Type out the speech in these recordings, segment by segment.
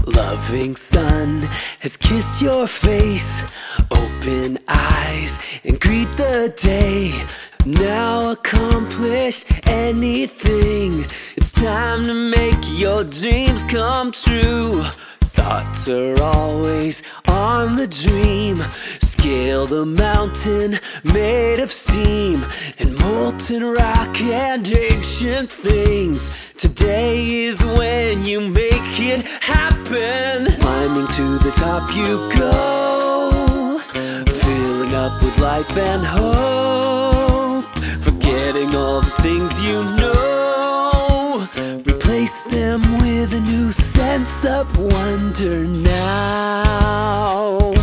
Loving sun has kissed your face. Open eyes and greet the day. Now accomplish anything. It's time to make your dreams come true. Thoughts are always on the dream. Scale the mountain made of steam and molten rock and ancient things. Today is when you make it happen. Climbing to the top you go, filling up with life and hope. Forgetting all the things you know, replace them with a new sense of wonder now.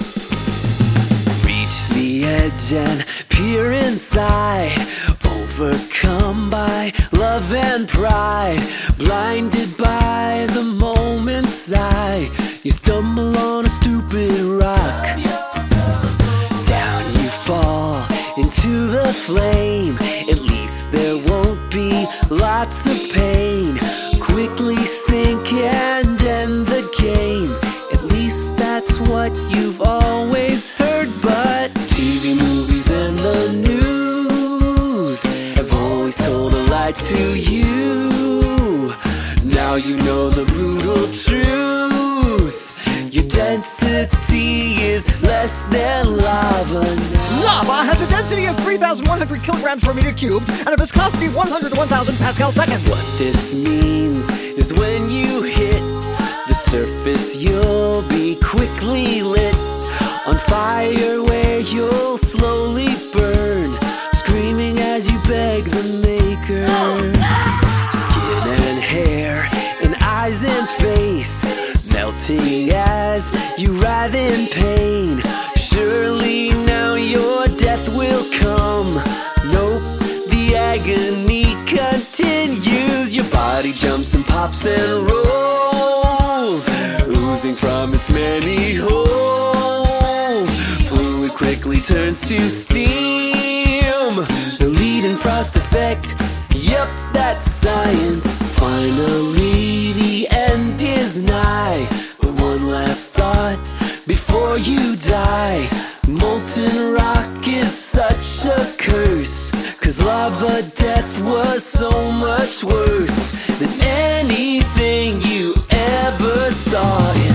Reach the edge and peer inside, overcome by love and pride. Blinded by the moment's eye, you stumble on a stupid rock. Down you fall into the flame. At least there won't be lots of pain. Quickly sink and end the game. At least that's what you've always heard. But TV, movies, and the news have always told a lie to you. Now you know the brutal truth. Your density is less than lava now. Lava has a density of 3,100 kilograms per meter cubed and a viscosity of 100 to 1,000 pascal seconds. What this means is when you hit the surface, you'll be quickly lit on fire, where you'll slowly burn, screaming as you beg the maker. Skin and hair and eyes and face melting as you writhe in pain. Surely now your death will come. Nope, the agony continues. Your body jumps and pops and rolls, oozing from its many holes. Fluid quickly turns to steam. The lead and frost effect, yep, that's science. Finally, the end is nigh. But one last thought before you die. Molten rock is such a curse, 'cause lava death was so much worse than anything you ever saw in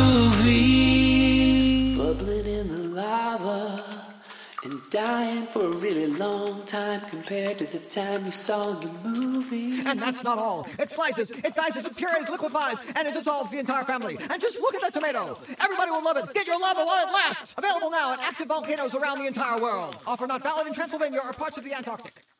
movies. Bubbling in the lava and dying for a really long time compared to the time you saw your movie. And that's not all. It slices, it dices, it purees, liquefies, and it dissolves the entire family. And just look at that tomato. Everybody will love it. Get your lava while it lasts. Available now at active volcanoes around the entire world. Offer not valid in Transylvania or parts of the Antarctic.